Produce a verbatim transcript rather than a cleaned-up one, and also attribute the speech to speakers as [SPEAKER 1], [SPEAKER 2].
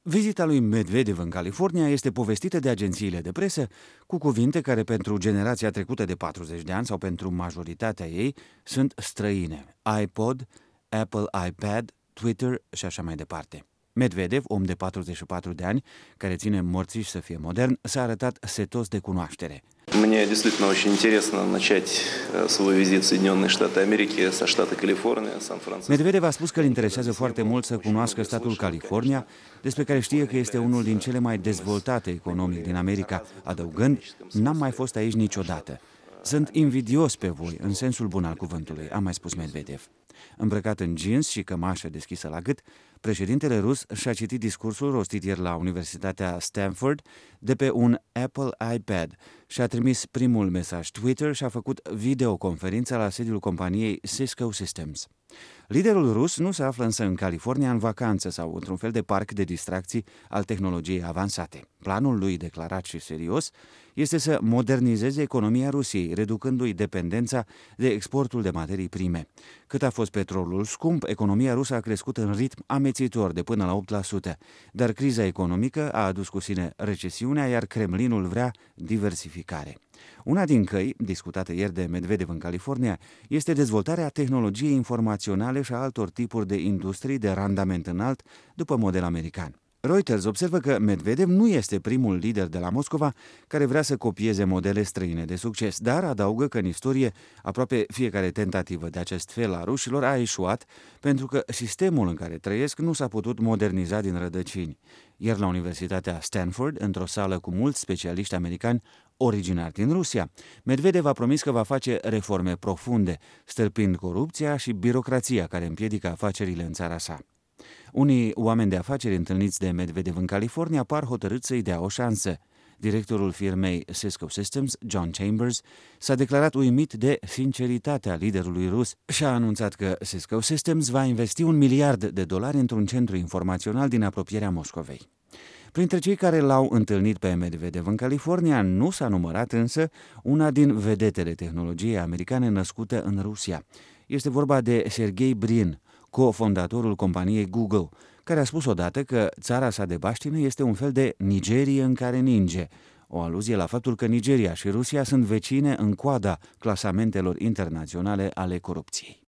[SPEAKER 1] Vizita lui Medvedev în California este povestită de agențiile de presă cu cuvinte care pentru generația trecută de patruzeci de ani sau pentru majoritatea ei sunt străine. iPod, Apple iPad, Twitter și așa mai departe. Medvedev, om de patruzeci și patru de ani, care ține morțiș să fie modern, s-a arătat setos de cunoaștere.
[SPEAKER 2] Мне действительно очень интересно начать свой визит в Соединенные Штаты Америки со штата Калифорния, Сан-Франциско.
[SPEAKER 1] Medvedev a spus că îl interesează foarte mult să cunoască statul California, despre care știe că este unul din cele mai dezvoltate economic din America, adăugând, n-am mai fost aici niciodată. Sunt invidios pe voi, în sensul bun al cuvântului, a mai spus Medvedev. Îmbrăcat în jeans și cămașă deschisă la gât, președintele rus și-a citit discursul rostit ieri la Universitatea Stanford de pe un Apple iPad și-a trimis primul mesaj Twitter și a făcut videoconferința la sediul companiei Cisco Systems. Liderul rus nu se află însă în California în vacanță sau într-un fel de parc de distracții al tehnologiei avansate. Planul lui declarat și serios este să modernizeze economia Rusiei, reducându-i dependența de exportul de materii prime. Cât a fost petrolul scump, economia rusă a crescut în ritm amețitor de până la opt la sută, dar criza economică a adus cu sine recesiunea, iar Kremlinul vrea diversificare. Una din căi, discutată ieri de Medvedev în California, este dezvoltarea tehnologiei informaționale și a altor tipuri de industrii de randament înalt după model american. Reuters observă că Medvedev nu este primul lider de la Moscova care vrea să copieze modele străine de succes, dar adaugă că în istorie aproape fiecare tentativă de acest fel a rușilor a eșuat pentru că sistemul în care trăiesc nu s-a putut moderniza din rădăcini. Iar la Universitatea Stanford, într-o sală cu mulți specialiști americani originari din Rusia, Medvedev a promis că va face reforme profunde, stârpind corupția și birocrația care împiedică afacerile în țara sa. Unii oameni de afaceri întâlniți de Medvedev în California par hotărâți să-i dea o șansă. Directorul firmei Cisco Systems, John Chambers, s-a declarat uimit de sinceritatea liderului rus și a anunțat că Cisco Systems va investi un miliard de dolari într-un centru informațional din apropierea Moscovei. Printre cei care l-au întâlnit pe Medvedev în California nu s-a numărat însă una din vedetele tehnologiei americane născută în Rusia. Este vorba de Sergey Brin, cofondatorul companiei Google, care a spus odată că țara sa de baștină este un fel de Nigerie în care ninge, o aluzie la faptul că Nigeria și Rusia sunt vecine în coada clasamentelor internaționale ale corupției.